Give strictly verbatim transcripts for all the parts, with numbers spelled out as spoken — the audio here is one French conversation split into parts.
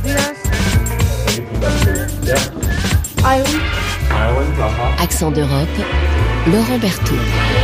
Accent d'Europe, Laurent Berthoud.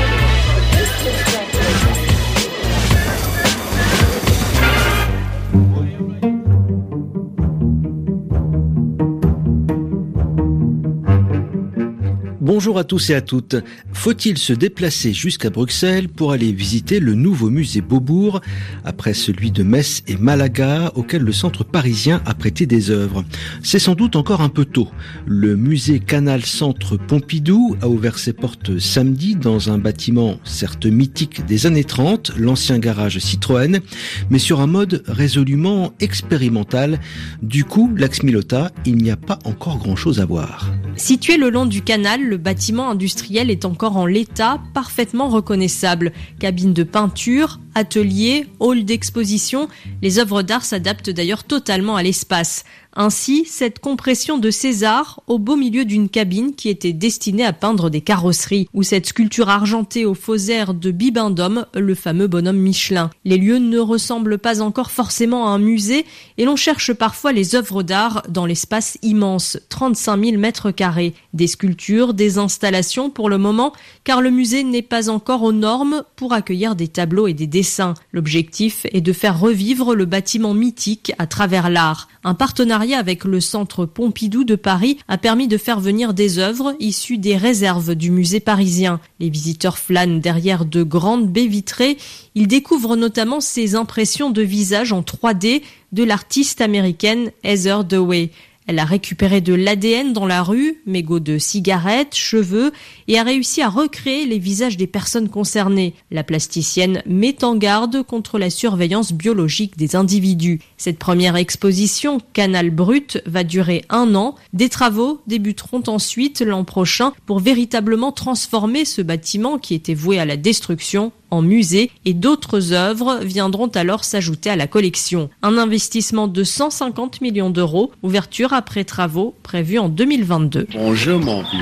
Bonjour à tous et à toutes. Faut-il se déplacer jusqu'à Bruxelles pour aller visiter le nouveau musée Beaubourg, après celui de Metz et Malaga, auquel le centre parisien a prêté des œuvres? C'est sans doute encore un peu tôt. Le musée Canal Centre Pompidou a ouvert ses portes samedi dans un bâtiment certes mythique des années trente, l'ancien garage Citroën, mais sur un mode résolument expérimental. Du coup, Lax Milota, il n'y a pas encore grand-chose à voir. Situé le long du canal, le bâtiment industriel est encore en l'état, parfaitement reconnaissable. Cabine de peinture, atelier, hall d'exposition, les œuvres d'art s'adaptent d'ailleurs totalement à l'espace. Ainsi, cette compression de César au beau milieu d'une cabine qui était destinée à peindre des carrosseries, ou cette sculpture argentée au faux air de Bibendum, le fameux bonhomme Michelin. Les lieux ne ressemblent pas encore forcément à un musée et l'on cherche parfois les œuvres d'art dans l'espace immense, trente-cinq mille mètres carrés. Des sculptures, des installations pour le moment, car le musée n'est pas encore aux normes pour accueillir des tableaux et des dessins. L'objectif est de faire revivre le bâtiment mythique à travers l'art. Un partenariat avec le centre Pompidou de Paris a permis de faire venir des œuvres issues des réserves du musée parisien. Les visiteurs flânent derrière de grandes baies vitrées. Ils découvrent notamment ces impressions de visage en trois D de l'artiste américaine Heather Dewey. Elle a récupéré de l'A D N dans la rue, mégots de cigarettes, cheveux, et a réussi à recréer les visages des personnes concernées. La plasticienne met en garde contre la surveillance biologique des individus. Cette première exposition, Canal Brut, va durer un an. Des travaux débuteront ensuite l'an prochain pour véritablement transformer ce bâtiment qui était voué à la destruction en musée, et d'autres œuvres viendront alors s'ajouter à la collection. Un investissement de cent cinquante millions d'euros, ouverture après travaux prévue en deux mille vingt-deux. Bonjour mon vieux.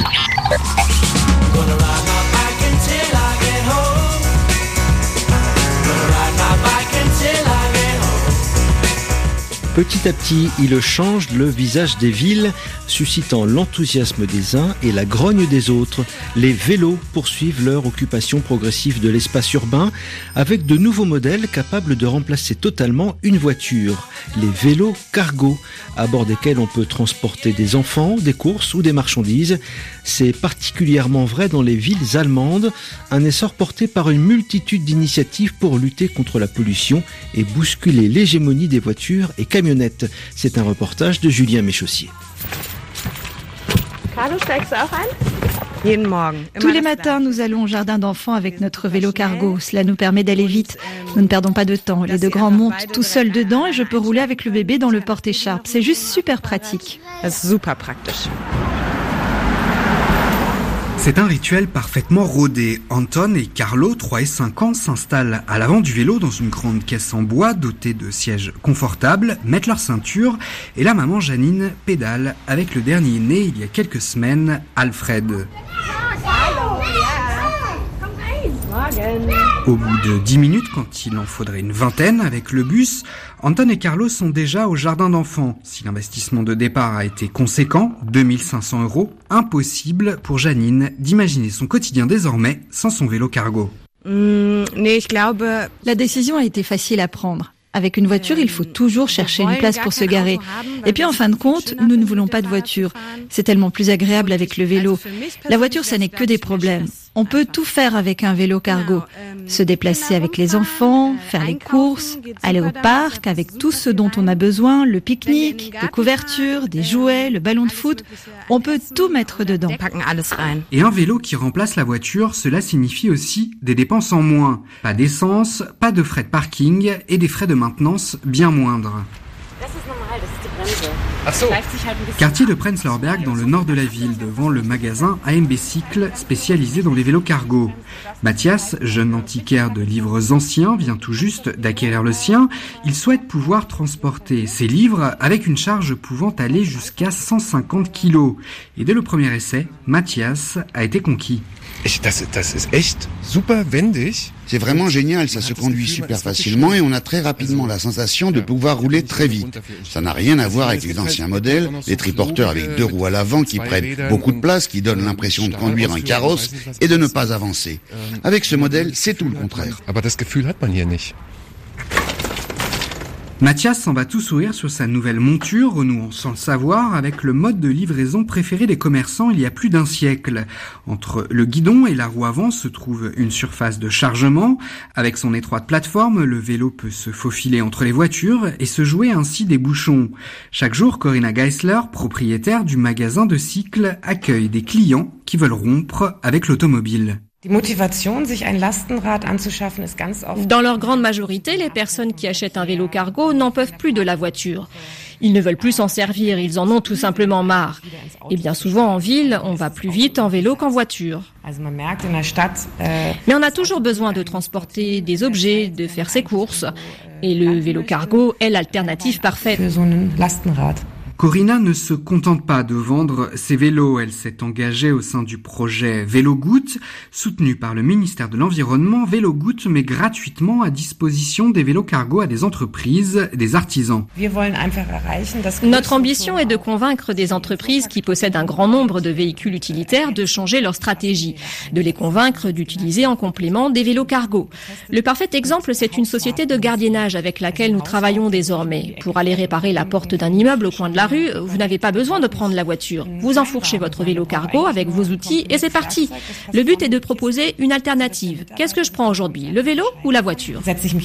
Petit à petit, il change le visage des villes, suscitant l'enthousiasme des uns et la grogne des autres. Les vélos poursuivent leur occupation progressive de l'espace urbain avec de nouveaux modèles capables de remplacer totalement une voiture. Les vélos cargo, à bord desquels on peut transporter des enfants, des courses ou des marchandises. C'est particulièrement vrai dans les villes allemandes, un essor porté par une multitude d'initiatives pour lutter contre la pollution et bousculer l'hégémonie des voitures et camionnettes. C'est un reportage de Julien Méchaussier. Tous les matins, nous allons au jardin d'enfants avec notre vélo cargo. Cela nous permet d'aller vite. Nous ne perdons pas de temps. Les deux grands montent tout seuls dedans et je peux rouler avec le bébé dans le porte-écharpe. C'est juste super pratique. C'est un rituel parfaitement rodé. Anton et Carlo, trois et cinq ans, s'installent à l'avant du vélo dans une grande caisse en bois dotée de sièges confortables, mettent leur ceinture et la maman Janine pédale avec le dernier né il y a quelques semaines, Alfred. Au bout de dix minutes, quand il en faudrait une vingtaine avec le bus, Anton et Carlo sont déjà au jardin d'enfants. Si l'investissement de départ a été conséquent, deux mille cinq cents euros, impossible pour Janine d'imaginer son quotidien désormais sans son vélo cargo. La décision a été facile à prendre. Avec une voiture, il faut toujours chercher une place pour se garer. Et puis en fin de compte, nous ne voulons pas de voiture. C'est tellement plus agréable avec le vélo. La voiture, ça n'est que des problèmes. On peut tout faire avec un vélo cargo. Se déplacer avec les enfants, faire les courses, aller au parc avec tout ce dont on a besoin, le pique-nique, des couvertures, des jouets, le ballon de foot. On peut tout mettre dedans. Et un vélo qui remplace la voiture, cela signifie aussi des dépenses en moins. Pas d'essence, pas de frais de parking et des frais de maintenance bien moindres. Quartier de Prenzlauer Berg dans le nord de la ville, devant le magasin A M B Cycle spécialisé dans les vélos cargo. Mathias, jeune antiquaire de livres anciens, vient tout juste d'acquérir le sien. Il souhaite pouvoir transporter ses livres avec une charge pouvant aller jusqu'à cent cinquante kilos. Et dès le premier essai, Mathias a été conquis. C'est vraiment génial, ça se conduit super facilement et on a très rapidement la sensation de pouvoir rouler très vite. Ça n'a rien à voir avec les anciens modèles, les triporteurs avec deux roues à l'avant qui prennent beaucoup de place, qui donnent l'impression de conduire un carrosse et de ne pas avancer. Avec ce modèle, c'est tout le contraire. Mathias s'en va tout sourire sur sa nouvelle monture, renouant sans le savoir avec le mode de livraison préféré des commerçants il y a plus d'un siècle. Entre le guidon et la roue avant se trouve une surface de chargement. Avec son étroite plateforme, le vélo peut se faufiler entre les voitures et se jouer ainsi des bouchons. Chaque jour, Corinna Geisler, propriétaire du magasin de cycles, accueille des clients qui veulent rompre avec l'automobile. Dans leur grande majorité, les personnes qui achètent un vélo cargo n'en peuvent plus de la voiture. Ils ne veulent plus s'en servir, ils en ont tout simplement marre. Et bien souvent en ville, on va plus vite en vélo qu'en voiture. Mais on a toujours besoin de transporter des objets, de faire ses courses. Et le vélo cargo est l'alternative parfaite. Corinna ne se contente pas de vendre ses vélos. Elle s'est engagée au sein du projet Vélo-Goutte, soutenu par le ministère de l'Environnement. Vélo-Goutte met gratuitement à disposition des vélos cargo à des entreprises, des artisans. Notre ambition est de convaincre des entreprises qui possèdent un grand nombre de véhicules utilitaires de changer leur stratégie, de les convaincre d'utiliser en complément des vélos cargo. Le parfait exemple, c'est une société de gardiennage avec laquelle nous travaillons désormais. Pour aller réparer la porte d'un immeuble au coin de la rue, vous n'avez pas besoin de prendre la voiture. Vous enfourchez votre vélo cargo avec vos outils et c'est parti. Le but est de proposer une alternative. Qu'est-ce que je prends aujourd'hui, le vélo ou la voiture ?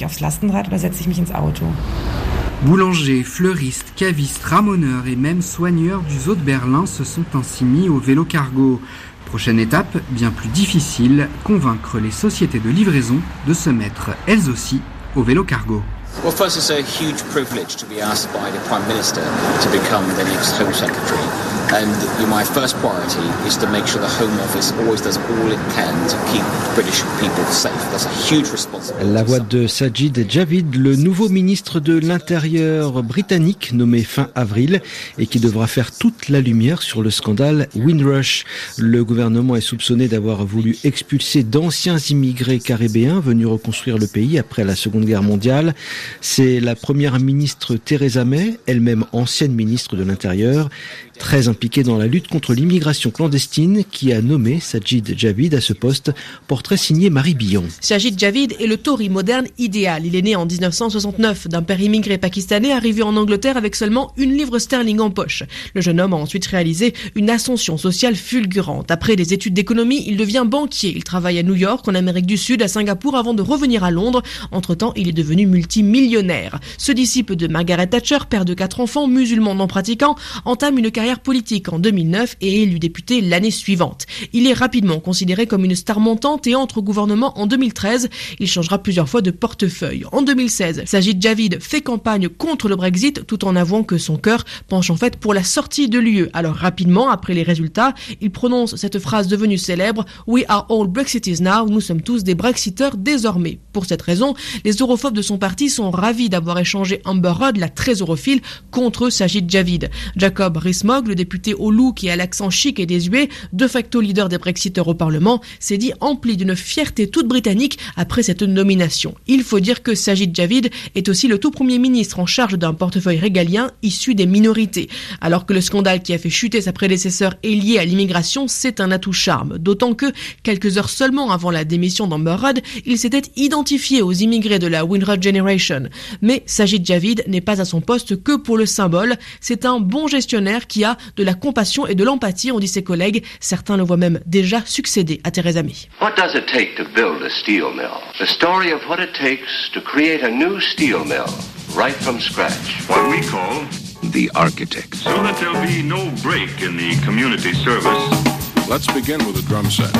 Boulangers, fleuristes, cavistes, ramoneurs et même soigneurs du zoo de Berlin se sont ainsi mis au vélo cargo. Prochaine étape, bien plus difficile, convaincre les sociétés de livraison de se mettre elles aussi au vélo cargo. Well, first, it's a huge privilege to be asked by the Prime Minister to become the next Home Secretary. And my first priority is to make sure the Home Office always does all it can to keep British people safe. That's a huge responsibility. La voix de Sajid Javid, le nouveau ministre de l'Intérieur britannique nommé fin avril et qui devra faire toute la lumière sur le scandale Windrush. Le gouvernement est soupçonné d'avoir voulu expulser d'anciens immigrés caribéens venus reconstruire le pays après la Seconde Guerre mondiale. C'est la première ministre Theresa May, elle-même ancienne ministre de l'Intérieur, très impliquée dans la lutte contre l'immigration clandestine, qui a nommé Sajid Javid à ce poste. Portrait signé Marie Billon. Sajid Javid est le Tory moderne idéal. Il est né en dix-neuf cent soixante-neuf d'un père immigré pakistanais arrivé en Angleterre avec seulement une livre sterling en poche. Le jeune homme a ensuite réalisé une ascension sociale fulgurante. Après des études d'économie, il devient banquier. Il travaille à New York, en Amérique du Sud, à Singapour avant de revenir à Londres. Entre-temps, il est devenu multimillionnaire. Ce disciple de Margaret Thatcher, père de quatre enfants, musulman non pratiquant, entame une carrière politique en deux mille neuf et est élu député l'année suivante. Il est rapidement considéré comme une star montante et entre au gouvernement en deux mille treize. Il changera plusieurs fois de portefeuille. En deux mille seize, Sajid Javid fait campagne contre le Brexit tout en avouant que son cœur penche en fait pour la sortie de l'U E. Alors rapidement, après les résultats, il prononce cette phrase devenue célèbre « We are all Brexiteers now », nous sommes tous des Brexiteurs désormais. Pour cette raison, les europhobes de son parti sont ravis d'avoir échangé Amber Rudd, la très europhile, contre Sajid Javid. Jacob Rees-Mogg, le député au loup qui a l'accent chic et désuet, de facto leader des Brexiteurs au Parlement, s'est dit empli d'une fierté toute britannique après cette nomination. Il faut dire que Sajid Javid est aussi le tout premier ministre en charge d'un portefeuille régalien issu des minorités. Alors que le scandale qui a fait chuter sa prédécesseur est lié à l'immigration, c'est un atout charme. D'autant que, quelques heures seulement avant la démission d'Amber Rudd, il s'était identifié aux immigrés de la Windrush Generation. Mais Sajid Javid n'est pas à son poste que pour le symbole. C'est un bon gestionnaire qui a de la compassion et de l'empathie, ont dit ses collègues. Certains le voient même déjà succéder à Theresa May. What does it take to build a steel mill? The story of what it takes to create a new steel mill, right from scratch. What we call the architects. So that there'll be no break in the community service. Let's begin with a drum set.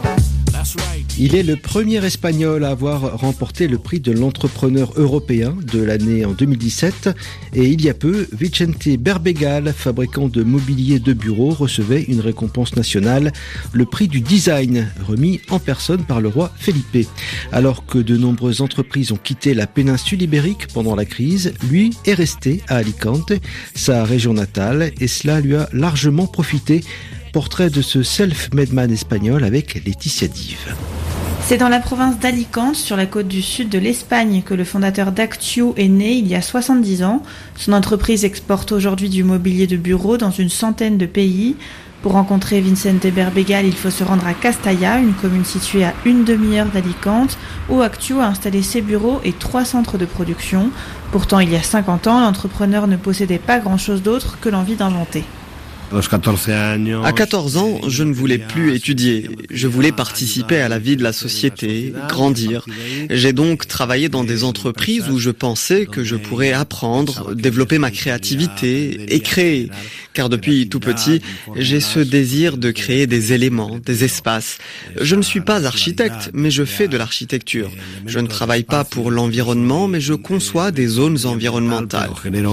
Il est le premier Espagnol à avoir remporté le prix de l'entrepreneur européen de l'année en deux mille dix-sept. Et il y a peu, Vicente Berbegal, fabricant de mobilier de bureau, recevait une récompense nationale, le prix du design, remis en personne par le roi Felipe. Alors que de nombreuses entreprises ont quitté la péninsule ibérique pendant la crise, lui est resté à Alicante, sa région natale, et cela lui a largement profité. Portrait de ce self-made man espagnol avec Laetitia Dive. C'est dans la province d'Alicante, sur la côte du sud de l'Espagne, que le fondateur d'Actiu est né il y a soixante-dix ans. Son entreprise exporte aujourd'hui du mobilier de bureau dans une centaine de pays. Pour rencontrer Vicente Berbegal, il faut se rendre à Castalla, une commune située à une demi-heure d'Alicante, où Actiu a installé ses bureaux et trois centres de production. Pourtant, il y a cinquante ans, l'entrepreneur ne possédait pas grand-chose d'autre que l'envie d'inventer. À quatorze ans, je ne voulais plus étudier. Je voulais participer à la vie de la société, grandir. J'ai donc travaillé dans des entreprises où je pensais que je pourrais apprendre, développer ma créativité et créer. Car depuis tout petit, j'ai ce désir de créer des éléments, des espaces. Je ne suis pas architecte, mais je fais de l'architecture. Je ne travaille pas pour l'environnement, mais je conçois des zones environnementales.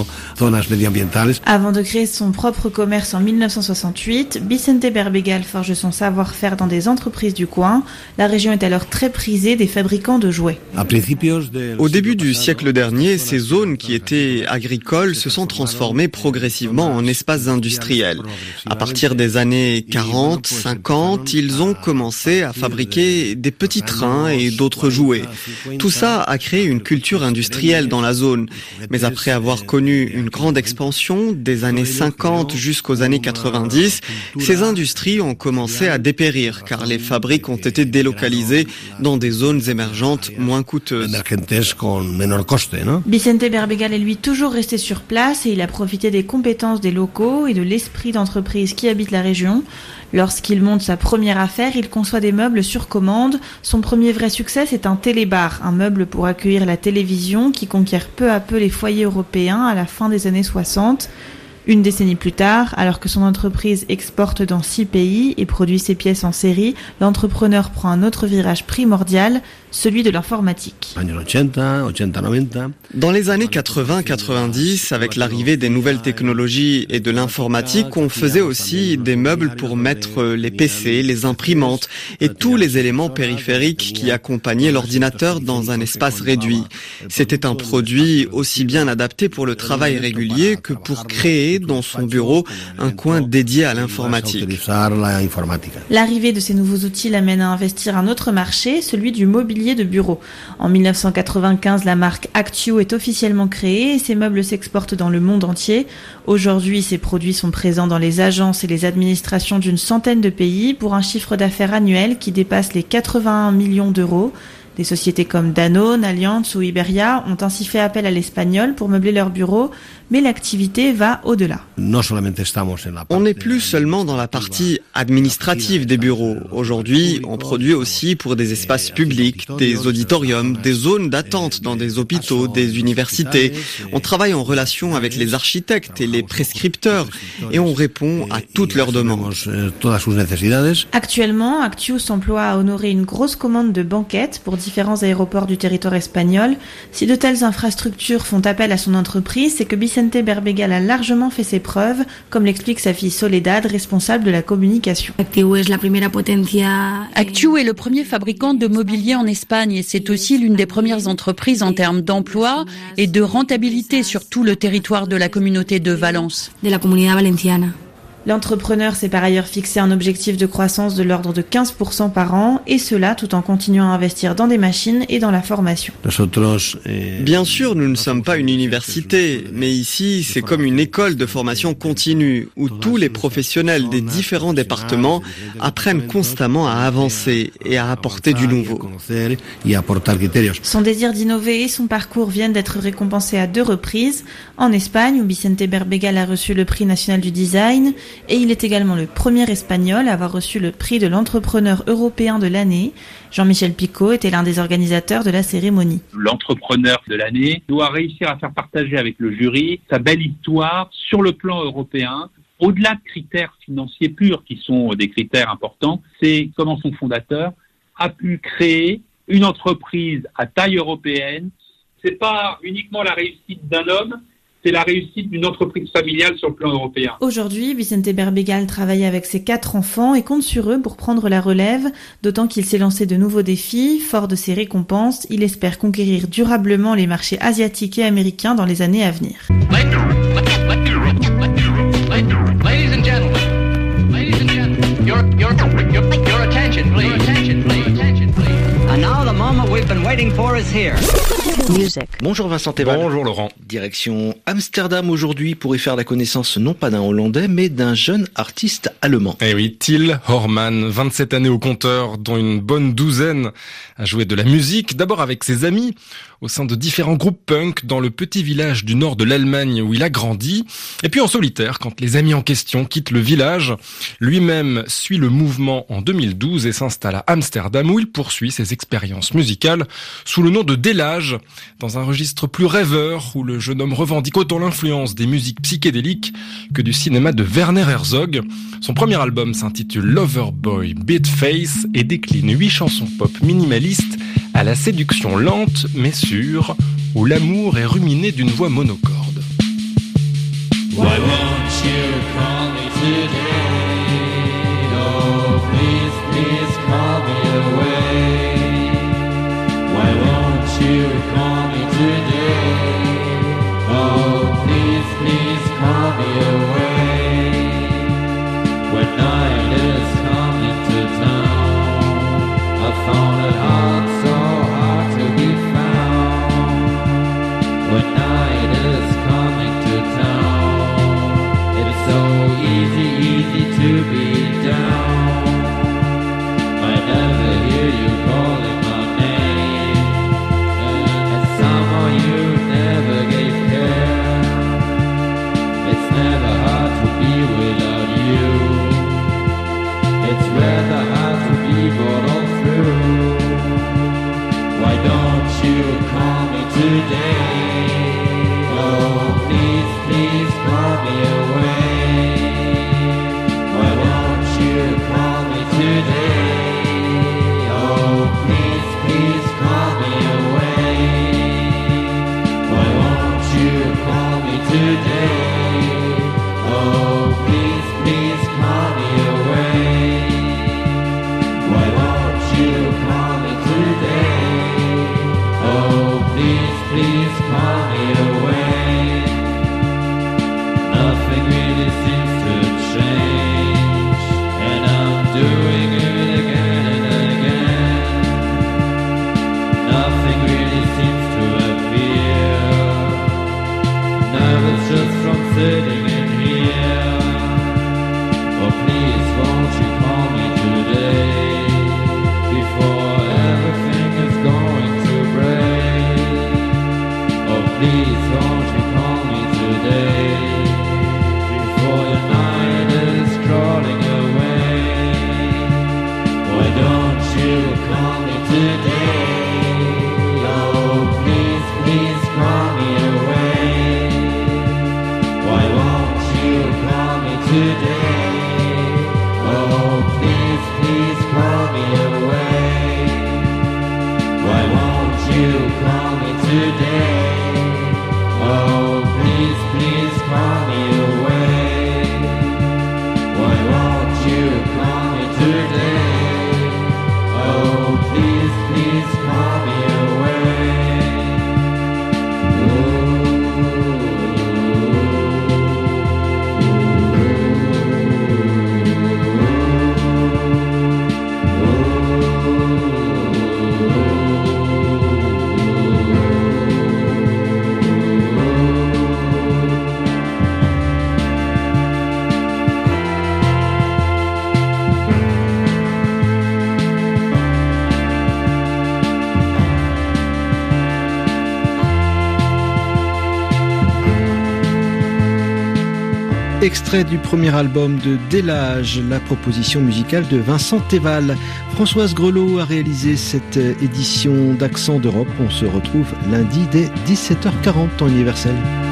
Avant de créer son propre commerce en mille neuf cent soixante-huit, Vicente Berbegal forge son savoir-faire dans des entreprises du coin. La région est alors très prisée des fabricants de jouets. Au début du siècle dernier, ces zones qui étaient agricoles se sont transformées progressivement en espaces industriels. À partir des années quarante, cinquante, ils ont commencé à fabriquer des petits trains et d'autres jouets. Tout ça a créé une culture industrielle dans la zone. Mais après avoir connu une grande expansion des années cinquante jusqu'aux années quatre-vingt-dix, ces industries ont commencé à dépérir car les fabriques ont été délocalisées dans des zones émergentes moins coûteuses. Vicente Berbegal est lui toujours resté sur place et il a profité des compétences des locaux et de l'esprit d'entreprise qui habite la région. Lorsqu'il monte sa première affaire, il conçoit des meubles sur commande. Son premier vrai succès, c'est un télébar, un meuble pour accueillir la télévision qui conquiert peu à peu les foyers européens à la fin des années soixante. Une décennie plus tard, alors que son entreprise exporte dans six pays et produit ses pièces en série, l'entrepreneur prend un autre virage primordial, celui de l'informatique. Dans les années quatre-vingts quatre-vingt-dix, avec l'arrivée des nouvelles technologies et de l'informatique, on faisait aussi des meubles pour mettre les P C, les imprimantes et tous les éléments périphériques qui accompagnaient l'ordinateur dans un espace réduit. C'était un produit aussi bien adapté pour le travail régulier que pour créer dans son bureau un coin dédié à l'informatique. L'arrivée de ces nouveaux outils l'amène à investir un autre marché, celui du mobilier de bureau. En mille neuf cent quatre-vingt-quinze, la marque Actiu est officiellement créée et ses meubles s'exportent dans le monde entier. Aujourd'hui, ces produits sont présents dans les agences et les administrations d'une centaine de pays pour un chiffre d'affaires annuel qui dépasse les quatre-vingt-un millions d'euros. Des sociétés comme Danone, Allianz ou Iberia ont ainsi fait appel à l'espagnol pour meubler leurs bureaux, mais l'activité va au-delà. On n'est plus seulement dans la partie administrative des bureaux. Aujourd'hui, on produit aussi pour des espaces publics, des auditoriums, des zones d'attente dans des hôpitaux, des universités. On travaille en relation avec les architectes et les prescripteurs et on répond à toutes leurs demandes. Actuellement, Actiu s'emploie à honorer une grosse commande de banquettes pour différents aéroports du territoire espagnol. Si de telles infrastructures font appel à son entreprise, c'est que Vicente Berbegal a largement fait ses preuves, comme l'explique sa fille Soledad, responsable de la communication. Actiu est le premier fabricant de mobilier en Espagne et c'est aussi l'une des premières entreprises en termes d'emploi et de rentabilité sur tout le territoire de la communauté de Valence. L'entrepreneur s'est par ailleurs fixé un objectif de croissance de l'ordre de quinze pour cent par an, et cela tout en continuant à investir dans des machines et dans la formation. Bien sûr, nous ne sommes pas une université, mais ici, c'est comme une école de formation continue, où tous les professionnels des différents départements apprennent constamment à avancer et à apporter du nouveau. Son désir d'innover et son parcours viennent d'être récompensés à deux reprises. En Espagne, où Vicente Berbegal a reçu le prix national du design, et il est également le premier espagnol à avoir reçu le prix de l'entrepreneur européen de l'année. Jean-Michel Picot était l'un des organisateurs de la cérémonie. L'entrepreneur de l'année doit réussir à faire partager avec le jury sa belle histoire sur le plan européen. Au-delà de critères financiers purs qui sont des critères importants, c'est comment son fondateur a pu créer une entreprise à taille européenne. C'est pas uniquement la réussite d'un homme, c'est la réussite d'une entreprise familiale sur le plan européen. Aujourd'hui, Vicente Berbegal travaille avec ses quatre enfants et compte sur eux pour prendre la relève, d'autant qu'il s'est lancé de nouveaux défis. Fort de ses récompenses, il espère conquérir durablement les marchés asiatiques et américains dans les années à venir. Ladies and gentlemen, ladies and gentlemen. attention, please. Attention, please. Attention, please. And now the moment we've been waiting for is here. Music. Bonjour Vincent Théval. Bonjour Laurent. Direction Amsterdam aujourd'hui pour y faire la connaissance non pas d'un Hollandais mais d'un jeune artiste allemand. Eh oui, Till Hormann, vingt-sept années au compteur, dont une bonne douzaine a joué de la musique, d'abord avec ses amis, au sein de différents groupes punk dans le petit village du nord de l'Allemagne où il a grandi, et puis en solitaire quand les amis en question quittent le village. Lui-même suit le mouvement en deux mille douze et s'installe à Amsterdam où il poursuit ses expériences musicales sous le nom de Delage, dans un registre plus rêveur où le jeune homme revendique autant l'influence des musiques psychédéliques que du cinéma de Werner Herzog. Son premier album s'intitule Loverboy Beatface et décline huit chansons pop minimalistes à la séduction lente mais sûre, où l'amour est ruminé d'une voix monocorde. Why won't you call me today? Oh, please, please call me away. Why won't you call me today? Oh, please, please call me away. When night is coming to town, I found it hard, so hard to be found. When night is coming to town, it is so easy, easy to be down. I never hear you calling my name, and somehow you never gave care. It's never hard to be without you. It's rather hard to be brought all through. Why don't you call me today? Oh, please, please call me away. Why won't you call me today? Oh, please, please call me away. Why won't you call me today? Oh, please, please call me away. Why won't you call me today? Oh, please, please call me away. Nothing really seems to change, and I'm doing it again and again. Nothing really seems to appear. Nervous just from sitting in here. Oh, please, won't you call me today? Before everything is going to break. Oh, please, won't you call me today? Before your night is crawling away. Why don't you call me today? Oh, please, please call me away. Why won't you call me today? Oh, please, please call me away. Why won't you call me today? Oh, please, please call me away. Why won't you call me today? Oh, please, please call me away. Ooh. Extrait du premier album de Delage, la proposition musicale de Vincent Théval. Françoise Grelot a réalisé cette édition d'Accent d'Europe. On se retrouve lundi dès dix-sept heures quarante, temps universel.